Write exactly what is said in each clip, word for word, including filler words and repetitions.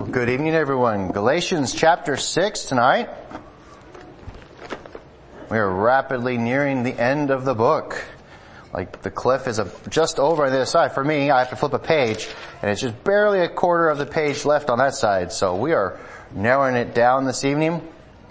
Good evening, everyone. Galatians chapter six tonight. We are rapidly nearing the end of the book. Like the cliff is a, just over on the other side. For me, I have to flip a page, and it's just barely a quarter of the page left on that side. So we are narrowing it down this evening.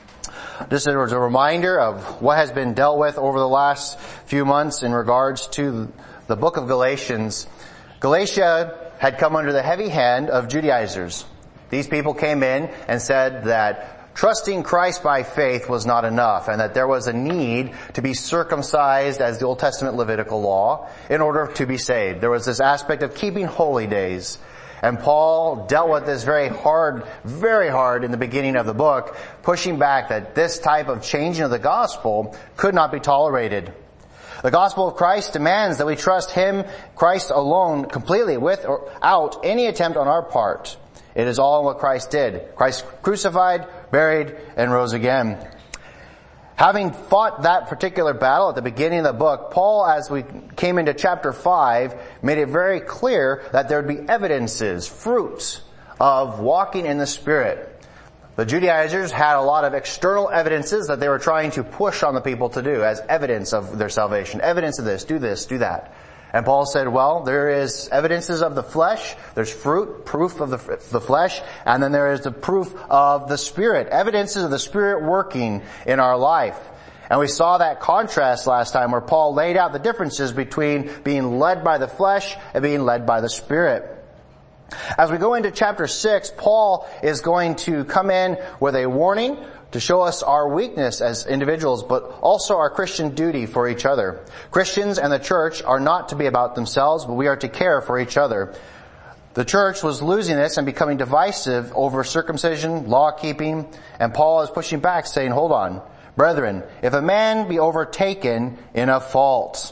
Just as a reminder of what has been dealt with over the last few months in regards to the book of Galatians. Galatia had come under the heavy hand of Judaizers. These people came in and said that trusting Christ by faith was not enough, and that there was a need to be circumcised as the Old Testament Levitical law in order to be saved. There was this aspect of keeping holy days. And Paul dealt with this very hard, very hard in the beginning of the book, pushing back that this type of changing of the gospel could not be tolerated. The gospel of Christ demands that we trust Him, Christ alone, completely, without any attempt on our part. It is all what Christ did. Christ crucified, buried, and rose again. Having fought that particular battle at the beginning of the book, Paul, as we came into chapter five, made it very clear that there would be evidences, fruits of walking in the Spirit. The Judaizers had a lot of external evidences that they were trying to push on the people to do as evidence of their salvation. Evidence of this, do this, do that. And Paul said, well, there is evidences of the flesh, there's fruit, proof of the, the flesh, and then there is the proof of the Spirit, evidences of the Spirit working in our life. And we saw that contrast last time where Paul laid out the differences between being led by the flesh and being led by the Spirit. As we go into chapter six, Paul is going to come in with a warning to show us our weakness as individuals, but also our Christian duty for each other. Christians and the church are not to be about themselves, but we are to care for each other. The church was losing this and becoming divisive over circumcision, law-keeping, and Paul is pushing back, saying, hold on, brethren, if a man be overtaken in a fault,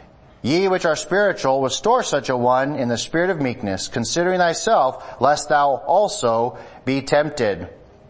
ye which are spiritual, restore such a one in the spirit of meekness, considering thyself, lest thou also be tempted.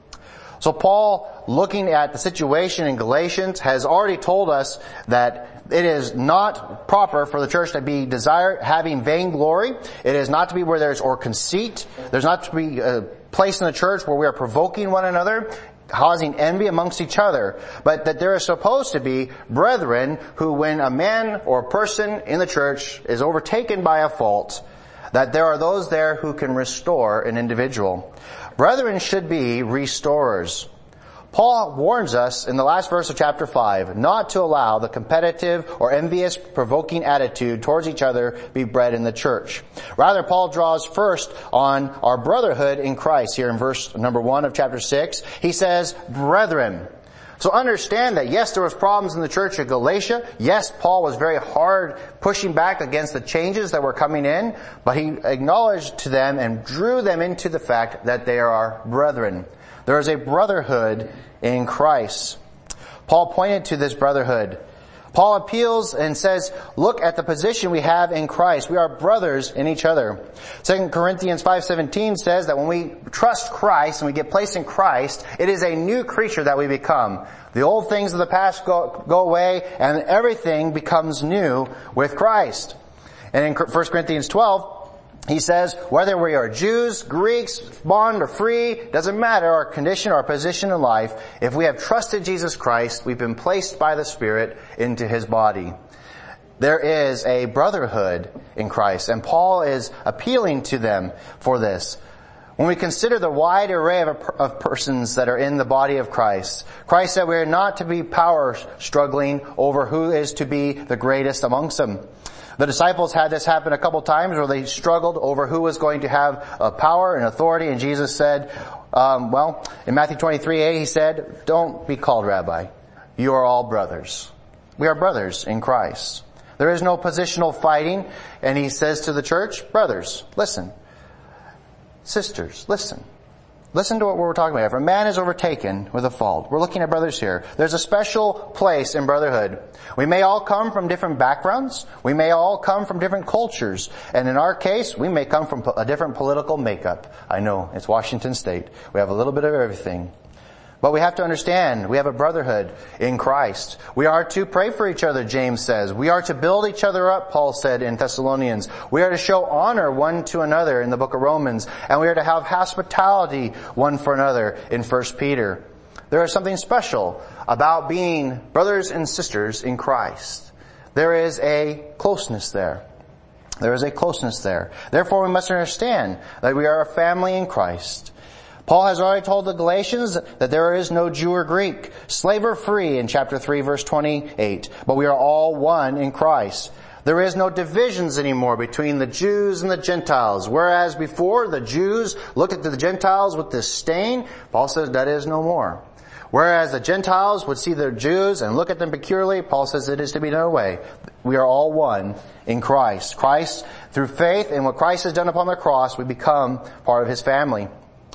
So Paul, looking at the situation in Galatians, has already told us that it is not proper for the church to be desire having vainglory. It is not to be where there's or conceit. There's not to be a place in the church where we are provoking one another, causing envy amongst each other, but that there is supposed to be brethren who, when a man or a person in the church is overtaken by a fault, that there are those there who can restore an individual. Brethren should be restorers. Paul warns us in the last verse of chapter five not to allow the competitive or envious, provoking attitude towards each other be bred in the church. Rather, Paul draws first on our brotherhood in Christ here in verse number one of chapter six. He says, brethren. So understand that yes, there was problems in the church of Galatia. Yes, Paul was very hard pushing back against the changes that were coming in, but he acknowledged to them and drew them into the fact that they are brethren. There is a brotherhood in Christ. Paul pointed to this brotherhood. Paul appeals and says, look at the position we have in Christ. We are brothers in each other. Second Corinthians five seventeen says that when we trust Christ and we get placed in Christ, it is a new creature that we become. The old things of the past go, go away and everything becomes new with Christ. And in First Corinthians twelve, he says, whether we are Jews, Greeks, bond or free, doesn't matter our condition, our position in life. If we have trusted Jesus Christ, we've been placed by the Spirit into His body. There is a brotherhood in Christ, and Paul is appealing to them for this. When we consider the wide array of, of persons that are in the body of Christ, Christ said we are not to be power struggling over who is to be the greatest amongst them. The disciples had this happen a couple times where they struggled over who was going to have uh, power and authority, and Jesus said, um, well, in Matthew twenty-three a, He said, don't be called rabbi. You are all brothers. We are brothers in Christ. There is no positional fighting, and He says to the church, brothers, listen. Sisters, listen. Listen to what we're talking about. If a man is overtaken with a fault, we're looking at brothers here. There's a special place in brotherhood. We may all come from different backgrounds. We may all come from different cultures. And in our case, we may come from a different political makeup. I know, it's Washington State. We have a little bit of everything. But we have to understand, we have a brotherhood in Christ. We are to pray for each other, James says. We are to build each other up, Paul said in Thessalonians. We are to show honor one to another in the book of Romans. And we are to have hospitality one for another in First Peter. There is something special about being brothers and sisters in Christ. There is a closeness there. There is a closeness there. Therefore, we must understand that we are a family in Christ. Paul has already told the Galatians that there is no Jew or Greek, slave or free in chapter three verse twenty-eight, but we are all one in Christ. There is no divisions anymore between the Jews and the Gentiles. Whereas before the Jews looked at the Gentiles with disdain, Paul says that is no more. Whereas the Gentiles would see the Jews and look at them peculiarly, Paul says it is to be no way. We are all one in Christ. Christ, through faith in what Christ has done upon the cross, we become part of His family.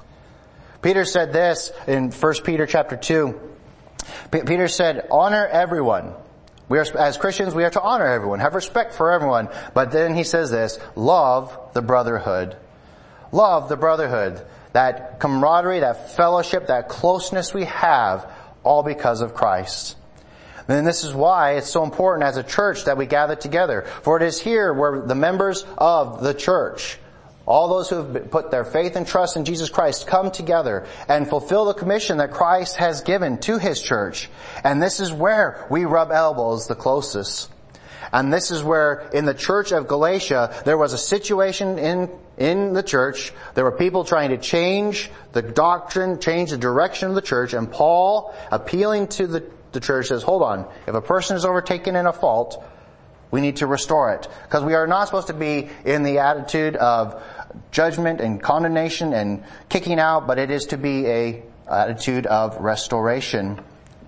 Peter said this in First Peter chapter two. P- Peter said, honor everyone. We are, as Christians, we are to honor everyone, have respect for everyone. But then he says this, love the brotherhood. Love the brotherhood. That camaraderie, that fellowship, that closeness we have, all because of Christ. And this is why it's so important as a church that we gather together. For it is here where the members of the church, all those who have put their faith and trust in Jesus Christ, come together and fulfill the commission that Christ has given to His church. And this is where we rub elbows the closest. And this is where in the church of Galatia, there was a situation in, in the church. There were people trying to change the doctrine, change the direction of the church. And Paul, appealing to the, the church, says, hold on, if a person is overtaken in a fault, we need to restore it. Because we are not supposed to be in the attitude of judgment and condemnation and kicking out, but it is to be a attitude of restoration.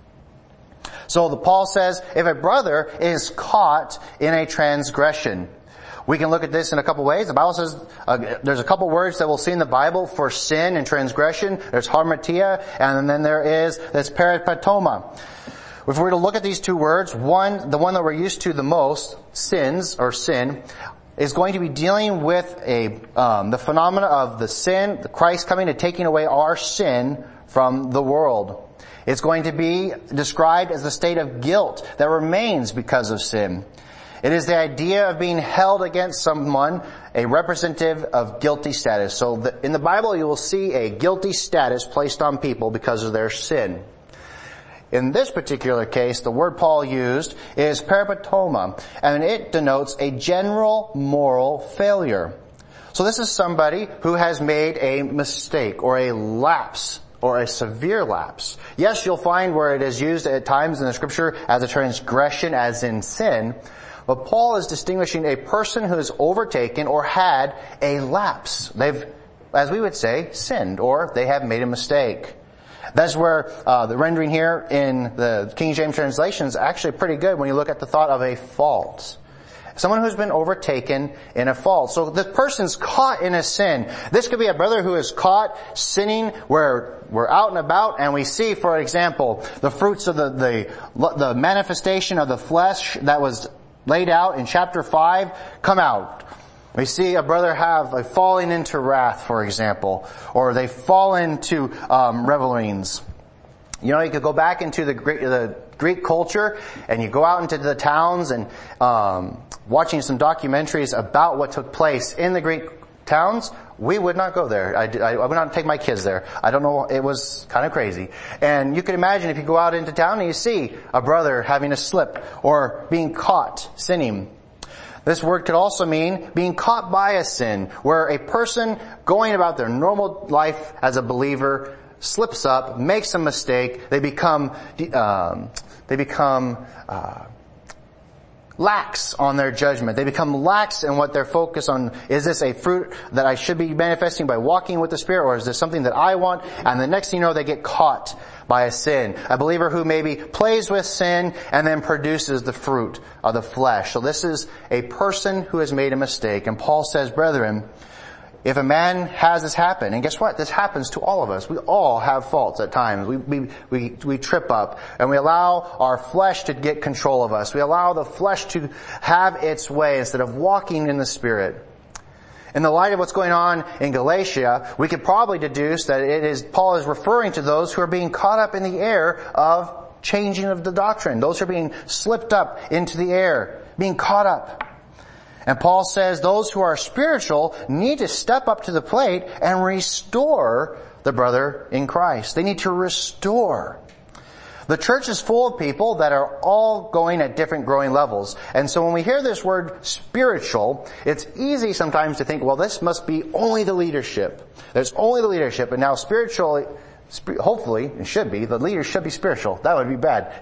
So the Paul says, if a brother is caught in a transgression, we can look at this in a couple ways. The Bible says uh, there's a couple words that we'll see in the Bible for sin and transgression. There's harmatia, and then there is this peripatoma. If we were to look at these two words, one, the one that we're used to the most, sins or sin, is going to be dealing with a um, the phenomena of the sin, the Christ coming and taking away our sin from the world. It's going to be described as the state of guilt that remains because of sin. It is the idea of being held against someone, a representative of guilty status. So the, in the Bible you will see a guilty status placed on people because of their sin. In this particular case, the word Paul used is peripatoma, and it denotes a general moral failure. So this is somebody who has made a mistake or a lapse or a severe lapse. Yes, you'll find where it is used at times in the scripture as a transgression, as in sin, but Paul is distinguishing a person who has overtaken or had a lapse. They've, as we would say, sinned, or they have made a mistake. That's where uh, the rendering here in the King James translation is actually pretty good when you look at the thought of a fault. Someone who's been overtaken in a fault. So this person's caught in a sin. This could be a brother who is caught sinning where we're out and about and we see, for example, the fruits of the, the, the manifestation of the flesh that was laid out in chapter five come out. We see a brother have a falling into wrath, for example, or they fall into um, revelings. You know, you could go back into the Greek, the Greek culture, and you go out into the towns and um, watching some documentaries about what took place in the Greek towns. We would not go there. I, I, I would not take my kids there. I don't know. It was kind of crazy. And you can imagine if you go out into town and you see a brother having a slip or being caught sinning. This word could also mean being caught by a sin, where a person going about their normal life as a believer slips up, makes a mistake, they become um, they become uh, lax on their judgment. They become lax in what they're focused on. Is this a fruit that I should be manifesting by walking with the Spirit, or is this something that I want? And the next thing you know, they get caught by a sin. A believer who maybe plays with sin and then produces the fruit of the flesh. So this is a person who has made a mistake. And Paul says, brethren, if a man has this happen, and guess what? This happens to all of us. We all have faults at times. We, we, we, we trip up and we allow our flesh to get control of us. We allow the flesh to have its way instead of walking in the Spirit. In the light of what's going on in Galatia, we could probably deduce that it is, Paul is referring to those who are being caught up in the air of changing of the doctrine. Those who are being slipped up into the air, being caught up. And Paul says those who are spiritual need to step up to the plate and restore the brother in Christ. They need to restore. The church is full of people that are all going at different growing levels. And so when we hear this word spiritual, it's easy sometimes to think, well, this must be only the leadership. There's only the leadership. And now spiritual, hopefully, it should be, the leaders should be spiritual. That would be bad.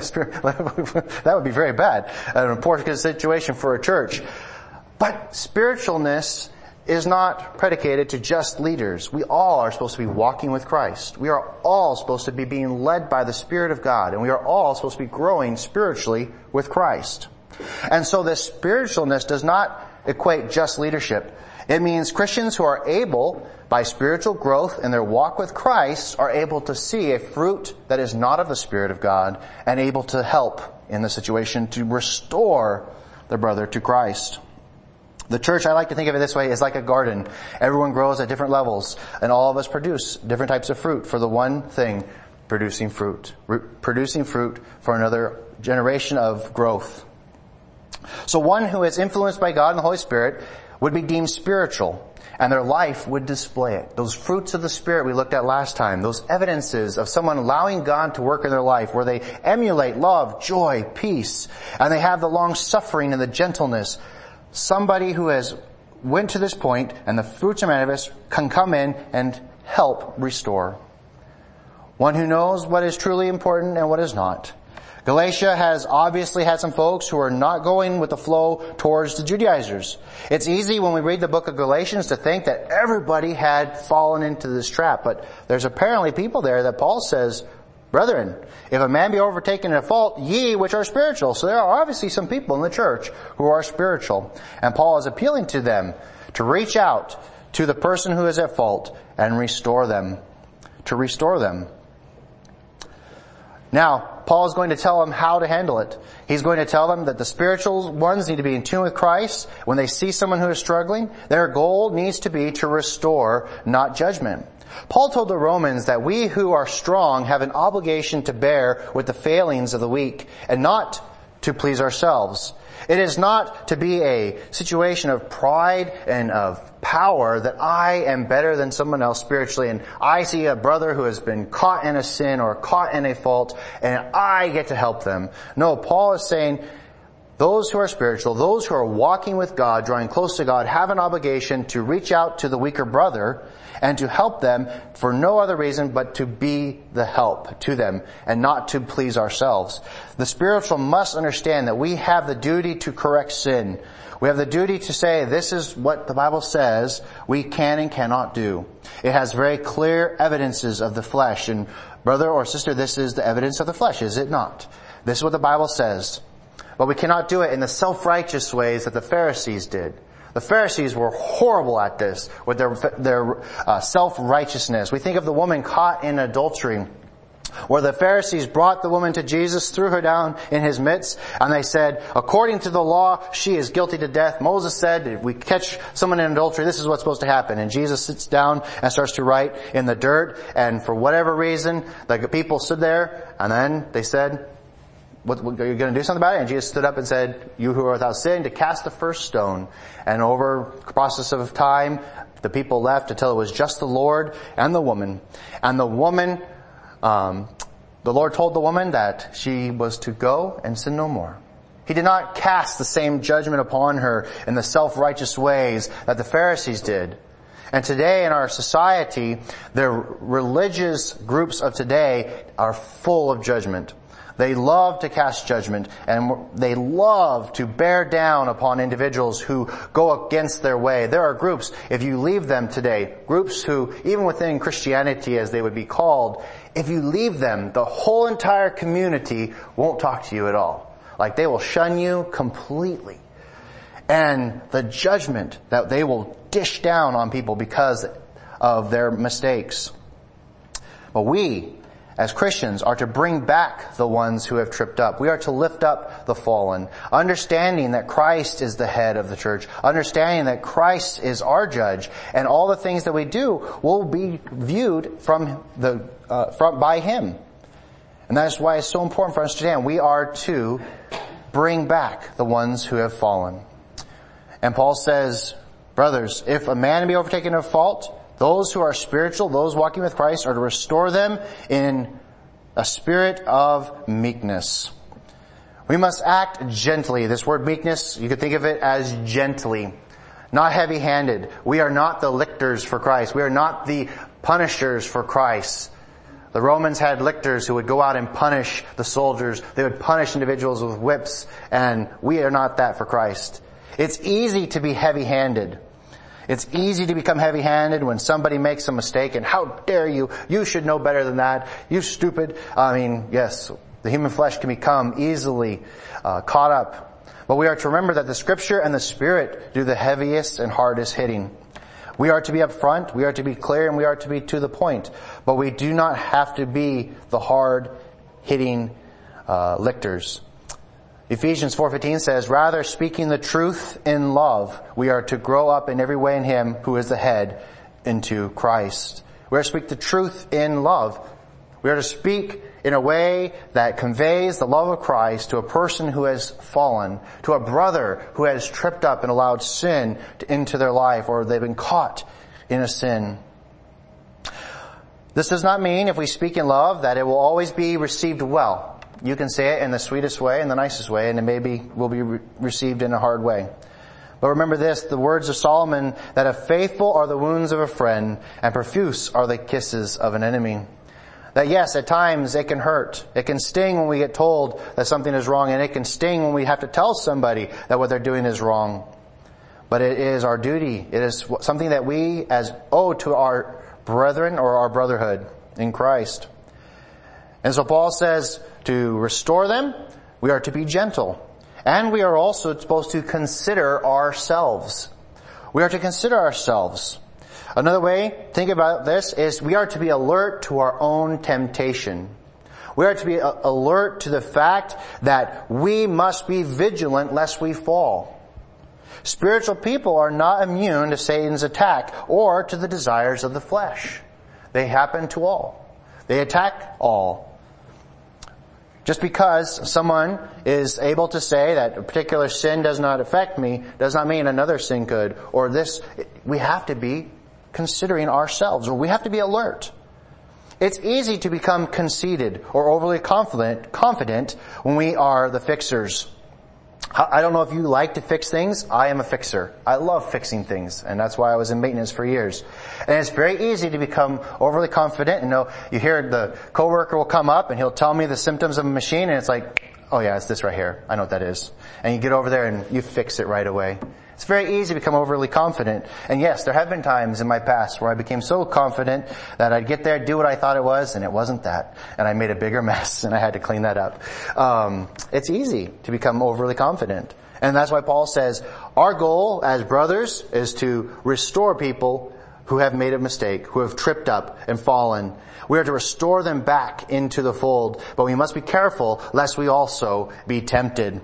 That would be very bad. An important situation for a church. But spiritualness is not predicated to just leaders. We all are supposed to be walking with Christ. We are all supposed to be being led by the Spirit of God, and we are all supposed to be growing spiritually with Christ. And so this spiritualness does not equate just leadership. It means Christians who are able, by spiritual growth in their walk with Christ, are able to see a fruit that is not of the Spirit of God and able to help in the situation to restore the brother to Christ. The church, I like to think of it this way, is like a garden. Everyone grows at different levels, and all of us produce different types of fruit for the one thing, producing fruit. Producing fruit for another generation of growth. So one who is influenced by God and the Holy Spirit would be deemed spiritual, and their life would display it. Those fruits of the Spirit we looked at last time, those evidences of someone allowing God to work in their life, where they emulate love, joy, peace, and they have the long suffering and the gentleness. Somebody who has went to this point, and the fruits of manifest, can come in and help restore. One who knows what is truly important and what is not. Galatia has obviously had some folks who are not going with the flow towards the Judaizers. It's easy when we read the book of Galatians to think that everybody had fallen into this trap, but there's apparently people there that Paul says, brethren, if a man be overtaken in a fault, ye which are spiritual. So there are obviously some people in the church who are spiritual. And Paul is appealing to them to reach out to the person who is at fault and restore them. To restore them. Now, Paul is going to tell them how to handle it. He's going to tell them that the spiritual ones need to be in tune with Christ. When they see someone who is struggling, their goal needs to be to restore, not judgment. Paul told the Romans that we who are strong have an obligation to bear with the failings of the weak and not to please ourselves. It is not to be a situation of pride and of power that I am better than someone else spiritually and I see a brother who has been caught in a sin or caught in a fault and I get to help them. No, Paul is saying those who are spiritual, those who are walking with God, drawing close to God, have an obligation to reach out to the weaker brother and to help them for no other reason but to be the help to them and not to please ourselves. The spiritual must understand that we have the duty to correct sin. We have the duty to say this is what the Bible says we can and cannot do. It has very clear evidences of the flesh. And brother or sister, this is the evidence of the flesh, is it not? This is what the Bible says. But we cannot do it in the self-righteous ways that the Pharisees did. The Pharisees were horrible at this with their their uh, self-righteousness. We think of the woman caught in adultery, where the Pharisees brought the woman to Jesus, threw her down in his midst, and they said, according to the law, she is guilty to death. Moses said, if we catch someone in adultery, this is what's supposed to happen. And Jesus sits down and starts to write in the dirt, and for whatever reason, the people stood there, and then they said, What, what, are you going to do something about it? And Jesus stood up and said, you who are without sin, to cast the first stone. And over the process of time, the people left until it was just the Lord and the woman. And the woman, um, the Lord told the woman that she was to go and sin no more. He did not cast the same judgment upon her in the self-righteous ways that the Pharisees did. And today in our society, the religious groups of today are full of judgment. They love to cast judgment, and they love to bear down upon individuals who go against their way. There are groups, if you leave them today, groups who, even within Christianity as they would be called, if you leave them, the whole entire community won't talk to you at all. Like they will shun you completely. And the judgment that they will dish down on people because of their mistakes. But we, as Christians, are to bring back the ones who have tripped up. We are to lift up the fallen, understanding that Christ is the head of the church, understanding that Christ is our judge, and all the things that we do will be viewed from the uh, from by Him. And that is why it's so important for us to understand we are to bring back the ones who have fallen. And Paul says, brothers, if a man be overtaken of fault, those who are spiritual, those walking with Christ, are to restore them in a spirit of meekness. We must act gently. This word meekness, you could think of it as gently, not heavy-handed. We are not the lictors for Christ. We are not the punishers for Christ. The Romans had lictors who would go out and punish the soldiers. They would punish individuals with whips, and we are not that for Christ. It's easy to be heavy-handed. It's easy to become heavy-handed when somebody makes a mistake, and how dare you? You should know better than that. You stupid. I mean, yes, the human flesh can become easily uh, caught up. But we are to remember that the Scripture and the Spirit do the heaviest and hardest hitting. We are to be upfront, we are to be clear, and we are to be to the point. But we do not have to be the hard-hitting uh, lictors. Ephesians four fifteen says, rather speaking the truth in love, we are to grow up in every way in Him who is the head, into Christ. We are to speak the truth in love. We are to speak in a way that conveys the love of Christ to a person who has fallen, to a brother who has tripped up and allowed sin into their life, or they've been caught in a sin. This does not mean, if we speak in love, that it will always be received well. You can say it in the sweetest way, in the nicest way, and it maybe will be re- received in a hard way. But remember this, the words of Solomon, that if faithful are the wounds of a friend, and profuse are the kisses of an enemy. That yes, at times it can hurt. It can sting when we get told that something is wrong, and it can sting when we have to tell somebody that what they're doing is wrong. But it is our duty. It is something that we as owe to our brethren or our brotherhood in Christ. And so Paul says, to restore them, we are to be gentle. And we are also supposed to consider ourselves. We are to consider ourselves. Another way, think about this, is we are to be alert to our own temptation. We are to be alert to the fact that we must be vigilant lest we fall. Spiritual people are not immune to Satan's attack or to the desires of the flesh. They happen to all. They attack all. Just because someone is able to say that a particular sin does not affect me does not mean another sin could. Or this, we have to be considering ourselves, or we have to be alert. It's easy to become conceited or overly confident, confident when we are the fixers. I don't know if you like to fix things. I am a fixer. I love fixing things, and that's why I was in maintenance for years. And it's very easy to become overly confident. You know, you hear the coworker will come up and he'll tell me the symptoms of a machine, and it's like, oh yeah, it's this right here. I know what that is. And you get over there and you fix it right away. It's very easy to become overly confident. And yes, there have been times in my past where I became so confident that I'd get there, do what I thought it was, and it wasn't that. And I made a bigger mess, and I had to clean that up. Um, it's easy to become overly confident. And that's why Paul says, our goal as brothers is to restore people who have made a mistake, who have tripped up and fallen. We are to restore them back into the fold, but we must be careful lest we also be tempted.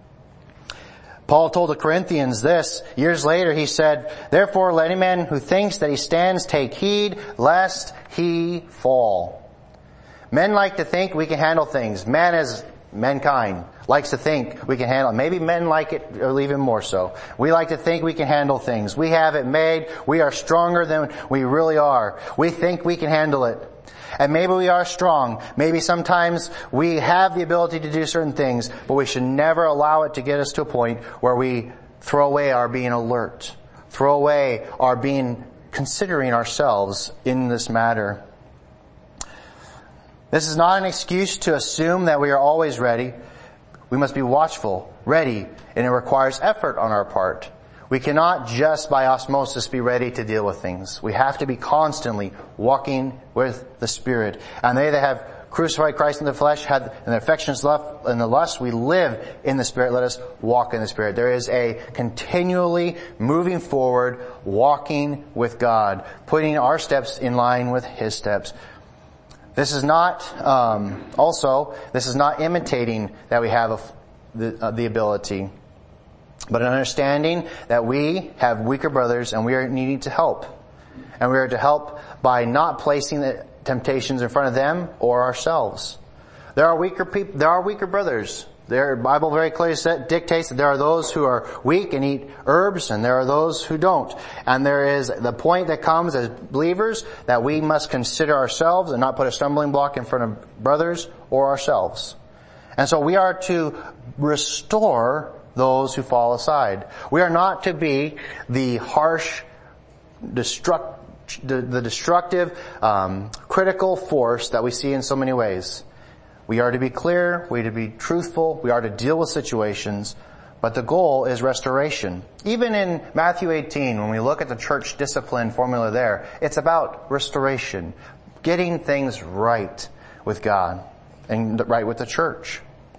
Paul told the Corinthians this. Years later he said, therefore let any man who thinks that he stands take heed lest he fall. Men like to think we can handle things. Man as mankind likes to think we can handle it. Maybe men like it or even more so. We like to think we can handle things. We have it made. We are stronger than we really are. We think we can handle it. And maybe we are strong. Maybe sometimes we have the ability to do certain things, but we should never allow it to get us to a point where we throw away our being alert, throw away our being considering ourselves in this matter. This is not an excuse to assume that we are always ready. We must be watchful, ready, and it requires effort on our part. We cannot just by osmosis be ready to deal with things. We have to be constantly walking with the Spirit. And they that have crucified Christ in the flesh, had in the affections left in the lust, we live in the Spirit. Let us walk in the Spirit. There is a continually moving forward, walking with God, putting our steps in line with His steps. This is not, um, also, this is not imitating that we have a, the, uh, the ability, but an understanding that we have weaker brothers and we are needing to help. And we are to help by not placing the temptations in front of them or ourselves. There are weaker people, there are weaker brothers. The Bible very clearly set, dictates that there are those who are weak and eat herbs, and there are those who don't. And there is the point that comes as believers that we must consider ourselves and not put a stumbling block in front of brothers or ourselves. And so we are to restore those who fall aside. We are not to be the harsh, destruct, the, the destructive, um, critical force that we see in so many ways. We are to be clear, we are to be truthful, we are to deal with situations, but the goal is restoration. Even in Matthew eighteen, when we look at the church discipline formula there, it's about restoration, getting things right with God and right with the church.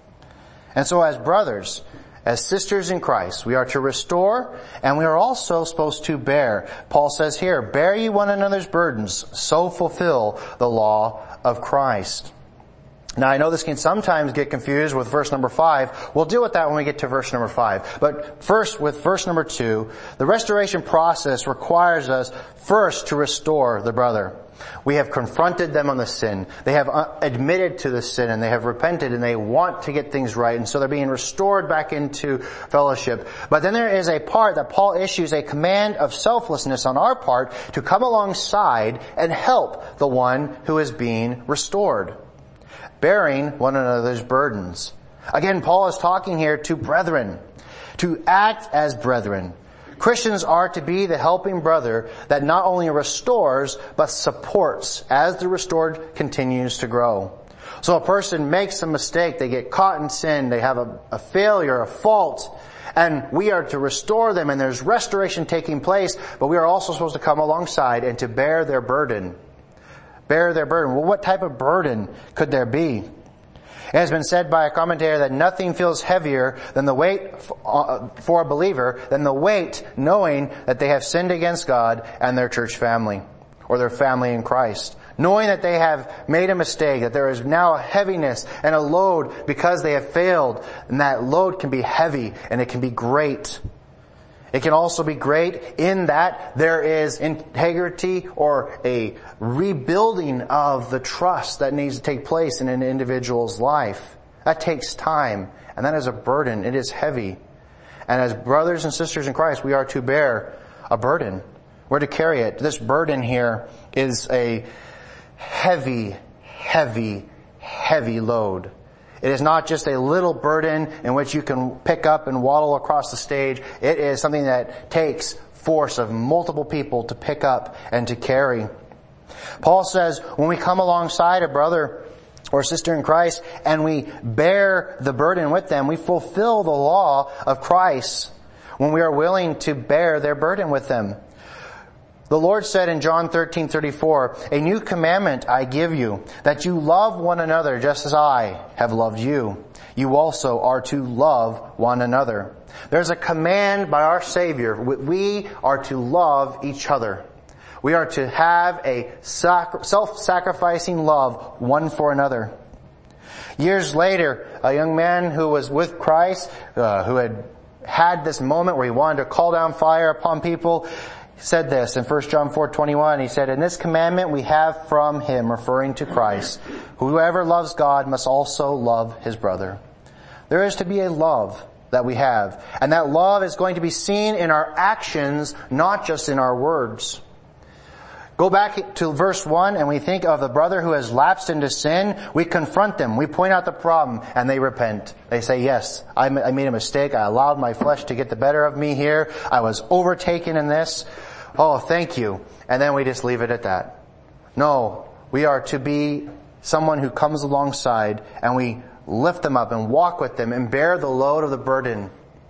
And so as brothers, as sisters in Christ, we are to restore, and we are also supposed to bear. Paul says here, bear ye one another's burdens, so fulfill the law of Christ. Now I know this can sometimes get confused with verse number five. We'll deal with that when we get to verse number five. But first, with verse number two, the restoration process requires us first to restore the brother. We have confronted them on the sin. They have admitted to the sin and they have repented and they want to get things right. And so they're being restored back into fellowship. But then there is a part that Paul issues a command of selflessness on our part to come alongside and help the one who is being restored. Bearing one another's burdens. Again, Paul is talking here to brethren, to act as brethren. Christians are to be the helping brother that not only restores, but supports as the restored continues to grow. So a person makes a mistake, they get caught in sin, they have a, a failure, a fault, and we are to restore them, and there's restoration taking place, but we are also supposed to come alongside and to bear their burden. Bear their burden. Well, what type of burden could there be? It has been said by a commentator that nothing feels heavier than the weight for a believer than the weight knowing that they have sinned against God and their church family, or their family in Christ. Knowing that they have made a mistake, that there is now a heaviness and a load because they have failed, and that load can be heavy and it can be great. It can also be great in that there is integrity or a rebuilding of the trust that needs to take place in an individual's life. That takes time, and that is a burden. It is heavy. And as brothers and sisters in Christ, we are to bear a burden. We're to carry it. This burden here is a heavy, heavy, heavy load. It is not just a little burden in which you can pick up and waddle across the stage. It is something that takes force of multiple people to pick up and to carry. Paul says when we come alongside a brother or sister in Christ and we bear the burden with them, we fulfill the law of Christ when we are willing to bear their burden with them. The Lord said in John thirteen thirty-four, a new commandment I give you, that you love one another just as I have loved you. You also are to love one another. There's a command by our Savior. We are to love each other. We are to have a self-sacrificing love one for another. Years later, a young man who was with Christ, uh, who had had this moment where he wanted to call down fire upon people, said this in First John four twenty-one. He said, "In this commandment we have from him," referring to Christ, "whoever loves God must also love his brother." There is to be a love that we have, and that love is going to be seen in our actions, not just in our words. Go back to verse one and we think of the brother who has lapsed into sin. We confront them. We point out the problem and they repent. They say, yes, I made a mistake. I allowed my flesh to get the better of me here. I was overtaken in this. Oh, thank you. And then we just leave it at that. No, we are to be someone who comes alongside and we lift them up and walk with them and bear the load of the burden.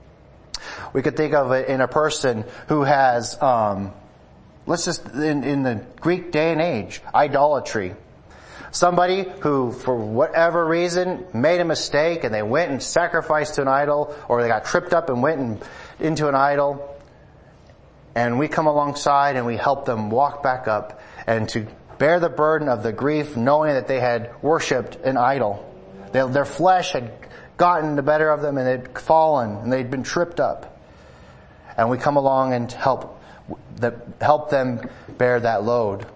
We could think of it in a person who has, um, let's just, in, in the Greek day and age, idolatry. Somebody who, for whatever reason, made a mistake and they went and sacrificed to an idol, or they got tripped up and went and, into an idol. And we come alongside and we help them walk back up and to bear the burden of the grief, knowing that they had worshipped an idol. They, their flesh had gotten the better of them and they'd fallen and they'd been tripped up. And we come along and help, the, help them bear that load.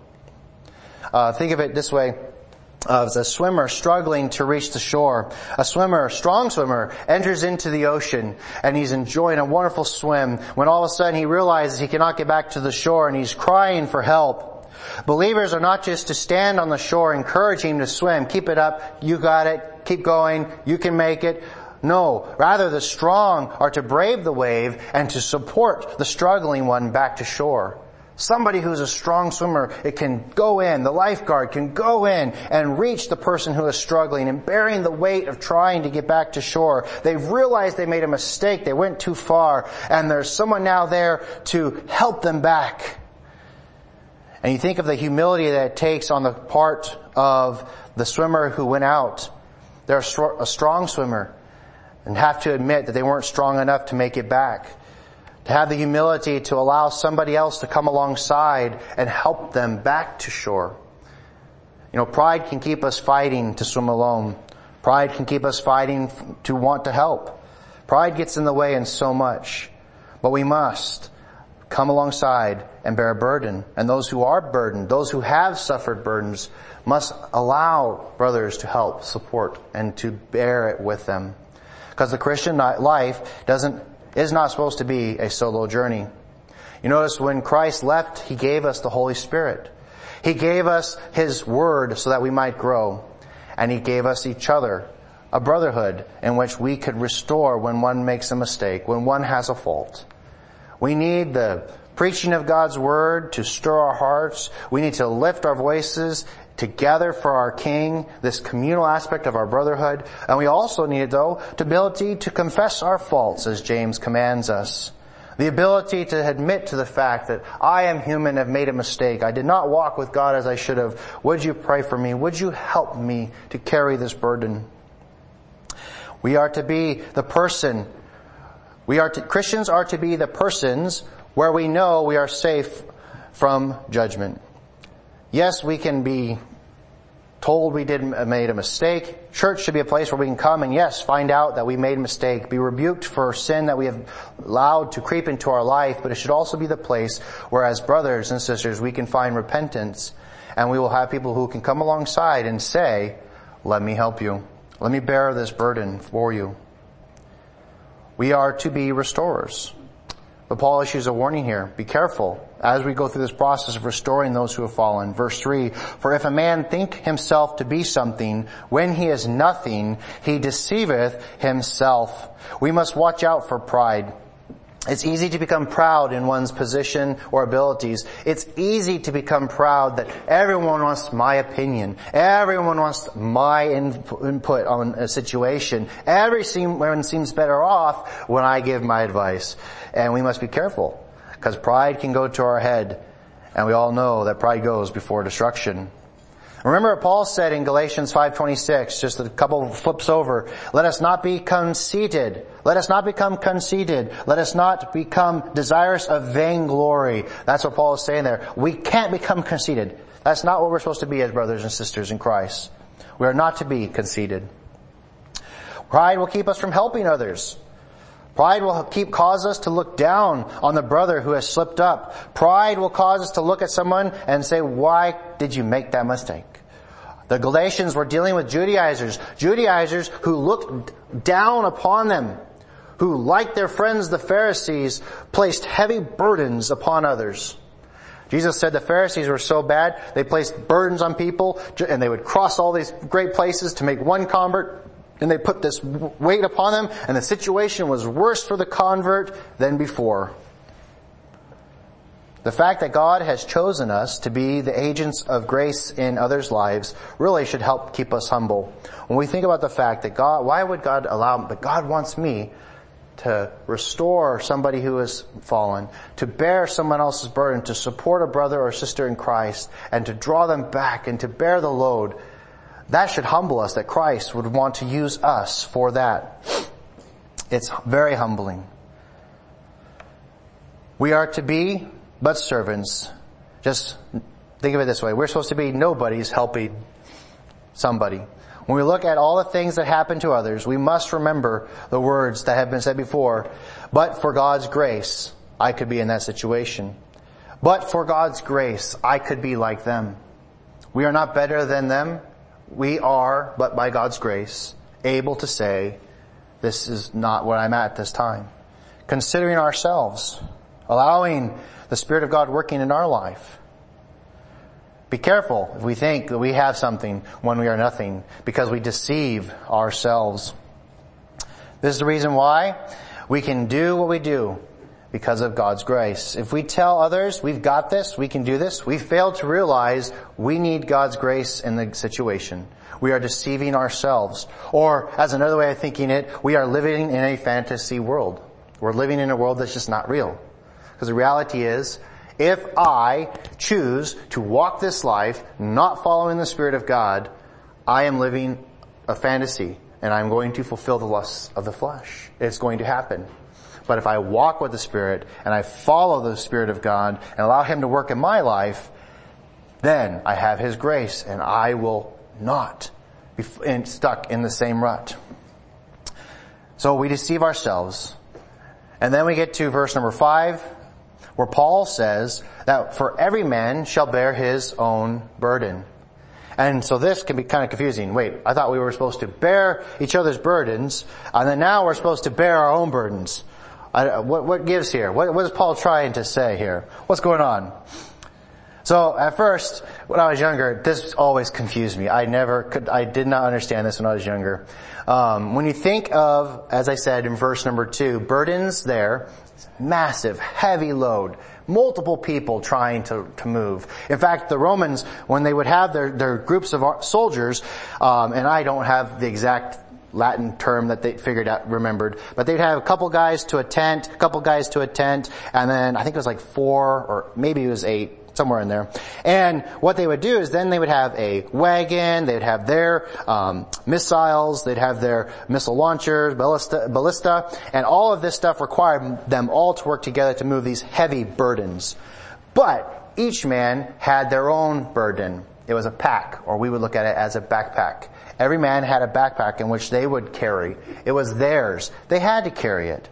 Uh, think of it this way. Uh, as a swimmer struggling to reach the shore. A swimmer, a strong swimmer, enters into the ocean and he's enjoying a wonderful swim when all of a sudden he realizes he cannot get back to the shore and he's crying for help. Believers are not just to stand on the shore encouraging him to swim. Keep it up. You got it. Keep going. You can make it. No, rather the strong are to brave the wave and to support the struggling one back to shore. Somebody who's a strong swimmer, it can go in, the lifeguard can go in and reach the person who is struggling and bearing the weight of trying to get back to shore. They've realized they made a mistake, they went too far, and there's someone now there to help them back. And you think of the humility that it takes on the part of the swimmer who went out. They're a strong swimmer and have to admit that they weren't strong enough to make it back. To have the humility to allow somebody else to come alongside and help them back to shore. You know, pride can keep us fighting to swim alone. Pride can keep us fighting to want to help. Pride gets in the way in so much. But we must come alongside and bear a burden. And those who are burdened, those who have suffered burdens, must allow brothers to help, support, and to bear it with them. Because the Christian life doesn't is not supposed to be a solo journey. You notice when Christ left, He gave us the Holy Spirit. He gave us His Word so that we might grow. And He gave us each other, a brotherhood in which we could restore when one makes a mistake, when one has a fault. We need the preaching of God's Word to stir our hearts. We need to lift our voices together for our King, this communal aspect of our brotherhood. And we also need, though, the ability to confess our faults, as James commands us. The ability to admit to the fact that I am human, have made a mistake. I did not walk with God as I should have. Would you pray for me? Would you help me to carry this burden? We are to be the person, we are to, Christians are to be the persons where we know we are safe from judgment. Yes, we can be told we did made a mistake. Church should be a place where we can come and yes, find out that we made a mistake, be rebuked for sin that we have allowed to creep into our life, but it should also be the place where as brothers and sisters we can find repentance, and we will have people who can come alongside and say, let me help you. Let me bear this burden for you. We are to be restorers. But Paul issues a warning here. Be careful as we go through this process of restoring those who have fallen. Verse three, for if a man think himself to be something when he is nothing, he deceiveth himself. We must watch out for pride. It's easy to become proud in one's position or abilities. It's easy to become proud that everyone wants my opinion. Everyone wants my input on a situation. Everyone seems better off when I give my advice. And we must be careful, because pride can go to our head, and we all know that pride goes before destruction. Remember what Paul said in Galatians five twenty-six, just a couple flips over. Let us not be conceited. Let us not become conceited. Let us not become desirous of vainglory. That's what Paul is saying there. We can't become conceited. That's not what we're supposed to be as brothers and sisters in Christ. We are not to be conceited. Pride will keep us from helping others. Pride will keep cause us to look down on the brother who has slipped up. Pride will cause us to look at someone and say, why did you make that mistake? The Galatians were dealing with Judaizers. Judaizers who looked down upon them, who, like their friends the Pharisees, placed heavy burdens upon others. Jesus said the Pharisees were so bad, they placed burdens on people, and they would cross all these great places to make one convert. And they put this weight upon them, and the situation was worse for the convert than before. The fact that God has chosen us to be the agents of grace in others' lives really should help keep us humble. When we think about the fact that God, why would God allow, but God wants me to restore somebody who has fallen, to bear someone else's burden, to support a brother or sister in Christ, and to draw them back and to bear the load. That should humble us, that Christ would want to use us for that. It's very humbling. We are to be but servants, just Think of it this way. We're supposed to be nobodies helping somebody. When we look at all the things that happen to others, we must remember the words that have been said before. But for God's grace, I could be in that situation. But for God's grace, I could be like them. We are not better than them. We are, but by God's grace, able to say, this is not where I'm at this time. Considering ourselves, allowing the Spirit of God working in our life. Be careful if we think that we have something when we are nothing, because we deceive ourselves. This is the reason why we can do what we do, because of God's grace. If we tell others we've got this, we can do this, we fail to realize we need God's grace in the situation. We are deceiving ourselves. Or, as another way of thinking it, we are living in a fantasy world. We're living in a world that's just not real. Because the reality is, if I choose to walk this life not following the Spirit of God, I am living a fantasy, and I'm going to fulfill the lusts of the flesh. It's going to happen. But if I walk with the Spirit, and I follow the Spirit of God, and allow Him to work in my life, then I have His grace, and I will not be stuck in the same rut. So we deceive ourselves. And then we get to verse number five, where Paul says that for every man shall bear his own burden. And so this can be kind of confusing. Wait, I thought we were supposed to bear each other's burdens, and then now we're supposed to bear our own burdens. I, what, what gives here? What, what is Paul trying to say here? What's going on? So at first, when I was younger, this always confused me. I never could, I did not understand this when I was younger. Um, when you think of, as I said in verse number two, burdens there, massive, heavy load, multiple people trying to, to move. In fact, the Romans, when they would have their, their groups of soldiers, um, and I don't have the exact Latin term that they figured out, remembered, but they'd have a couple guys to a tent, a couple guys to a tent, and then I think it was like four, or maybe it was eight, somewhere in there. And what they would do is then they would have a wagon, they'd have their um missiles, they'd have their missile launchers, ballista, ballista, and all of this stuff required them all to work together to move these heavy burdens. But each man had their own burden. It was a pack, or we would look at it as a backpack. Every man had a backpack in which they would carry. It was theirs. They had to carry it.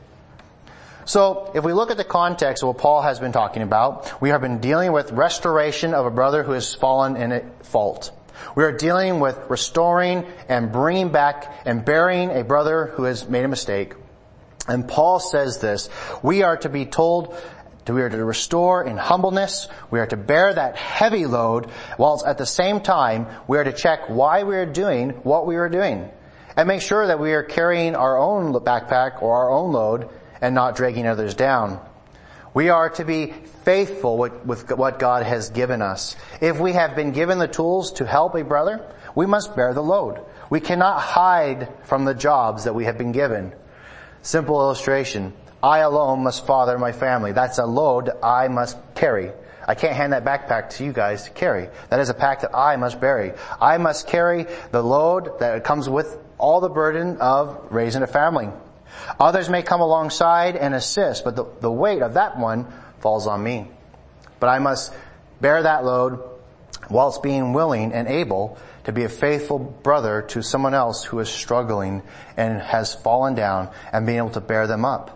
So, if we look at the context of what Paul has been talking about, we have been dealing with restoration of a brother who has fallen in a fault. We are dealing with restoring and bringing back and burying a brother who has made a mistake. And Paul says this, we are to be told, we are to restore in humbleness, we are to bear that heavy load, whilst at the same time, we are to check why we are doing what we are doing. And make sure that we are carrying our own backpack or our own load, and not dragging others down. We are to be faithful with, with what God has given us. If we have been given the tools to help a brother, we must bear the load. We cannot hide from the jobs that we have been given. Simple illustration. I alone must father my family. That's a load I must carry. I can't hand that backpack to you guys to carry. That is a pack that I must bear. I must carry the load that comes with all the burden of raising a family. Others may come alongside and assist, but the, the weight of that one falls on me. But I must bear that load whilst being willing and able to be a faithful brother to someone else who is struggling and has fallen down, and being able to bear them up.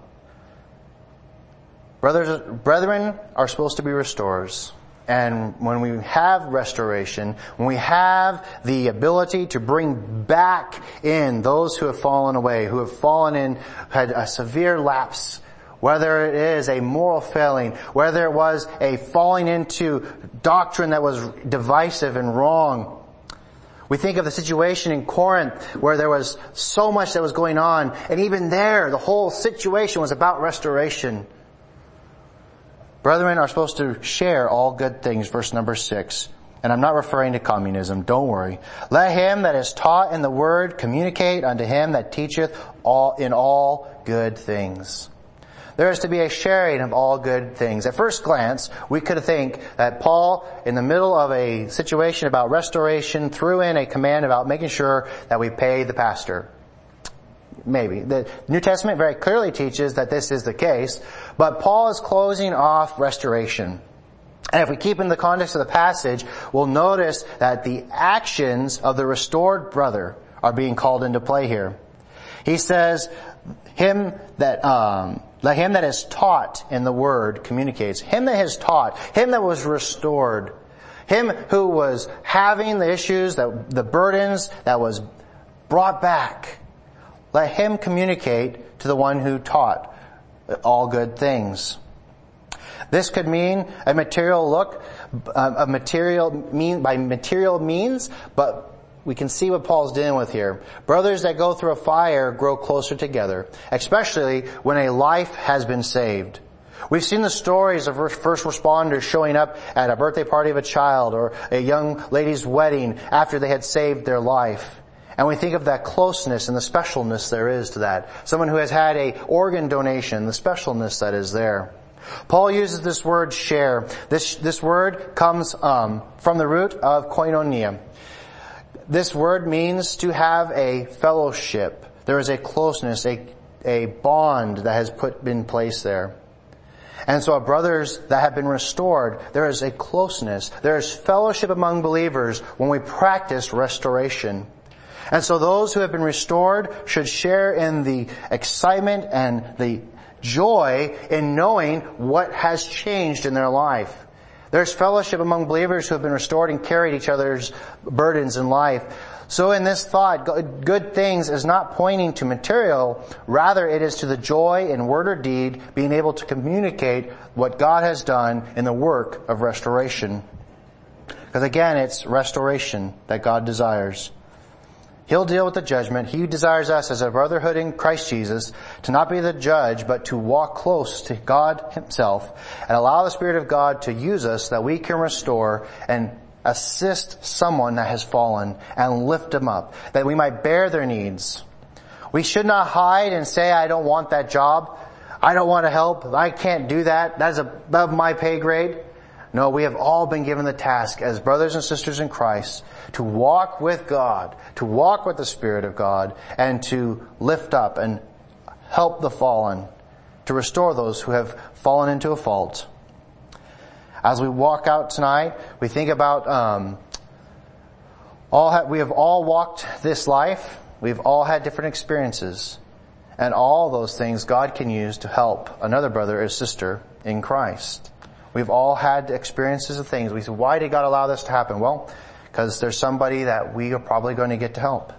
Brothers, brethren are supposed to be restorers. And when we have restoration, when we have the ability to bring back in those who have fallen away, who have fallen in, had a severe lapse, whether it is a moral failing, whether it was a falling into doctrine that was divisive and wrong. We think of the situation in Corinth where there was so much that was going on, and even there, the whole situation was about restoration. Brethren are supposed to share all good things, verse number six. And I'm not referring to communism, don't worry. Let him that is taught in the word communicate unto him that teacheth all in all good things. There is to be a sharing of all good things. At first glance, we could think that Paul, in the middle of a situation about restoration, threw in a command about making sure that we pay the pastor. Maybe. The New Testament very clearly teaches that this is the case, but Paul is closing off restoration. And if we keep in the context of the passage, we'll notice that the actions of the restored brother are being called into play here. He says, him that, um, let him that is taught in the word communicates. Him that is taught, him that was restored, him who was having the issues, that the burdens that was brought back. Let him communicate to the one who taught all good things. This could mean a material look, a material mean, by material means, but we can see what Paul's dealing with here. Brothers that go through a fire grow closer together, especially when a life has been saved. We've seen the stories of first responders showing up at a birthday party of a child or a young lady's wedding after they had saved their life. And we think of that closeness and the specialness there is to that. Someone who has had a organ donation, the specialness that is there. Paul uses this word share. This, this word comes um, from the root of koinonia. This word means to have a fellowship. There is a closeness, a, a bond that has put in place there. And so brothers that have been restored, there is a closeness. There is fellowship among believers when we practice restoration. And so those who have been restored should share in the excitement and the joy in knowing what has changed in their life. There's fellowship among believers who have been restored and carried each other's burdens in life. So in this thought, good things is not pointing to material, rather it is to the joy in word or deed, being able to communicate what God has done in the work of restoration. Because again, it's restoration that God desires. He'll deal with the judgment. He desires us as a brotherhood in Christ Jesus to not be the judge, but to walk close to God Himself and allow the Spirit of God to use us that we can restore and assist someone that has fallen and lift them up, that we might bear their needs. We should not hide and say, I don't want that job. I don't want to help. I can't do that. That is above my pay grade. No, we have all been given the task as brothers and sisters in Christ to walk with God, to walk with the Spirit of God, and to lift up and help the fallen, to restore those who have fallen into a fault. As we walk out tonight, we think about um, all ha- we have all walked this life. We've all had different experiences, and all those things God can use to help another brother or sister in Christ. We've all had experiences of things. We say, why did God allow this to happen? Well, because there's somebody that we are probably going to get to help.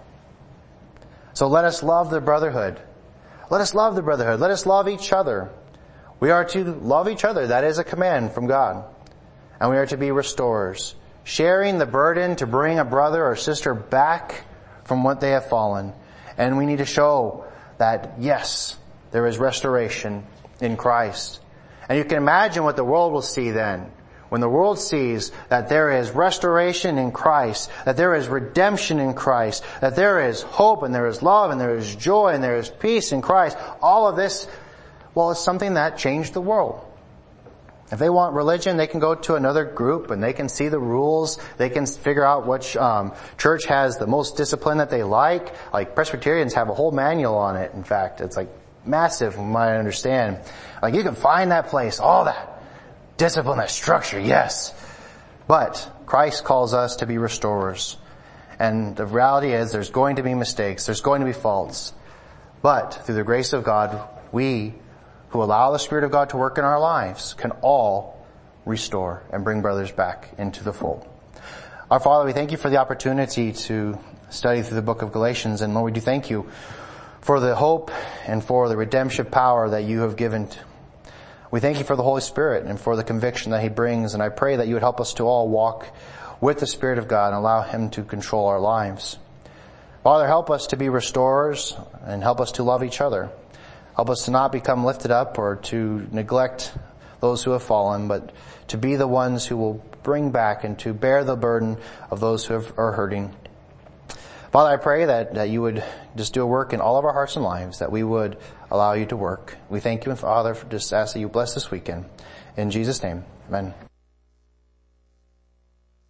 So let us love the brotherhood. Let us love the brotherhood. Let us love each other. We are to love each other. That is a command from God. And we are to be restorers, sharing the burden to bring a brother or sister back from what they have fallen. And we need to show that, yes, there is restoration in Christ. And you can imagine what the world will see then. When the world sees that there is restoration in Christ, that there is redemption in Christ, that there is hope and there is love and there is joy and there is peace in Christ, all of this, well, it's something that changed the world. If they want religion, they can go to another group and they can see the rules. They can figure out which um, church has the most discipline that they like. Like Presbyterians have a whole manual on it, in fact. It's like massive from what I understand. Like you can find that place, all that discipline, that structure, yes. But Christ calls us to be restorers. And the reality is there's going to be mistakes. There's going to be faults. But through the grace of God, we who allow the Spirit of God to work in our lives can all restore and bring brothers back into the fold. Our Father, we thank you for the opportunity to study through the book of Galatians. And Lord, we do thank you for the hope and for the redemption power that you have given. We thank you for the Holy Spirit and for the conviction that He brings. And I pray that you would help us to all walk with the Spirit of God and allow Him to control our lives. Father, help us to be restorers and help us to love each other. Help us to not become lifted up or to neglect those who have fallen, but to be the ones who will bring back and to bear the burden of those who have, are hurting. Father, I pray that, that you would just do a work in all of our hearts and lives, that we would allow you to work. We thank you, and Father, for just ask that you bless this weekend. In Jesus' name, amen.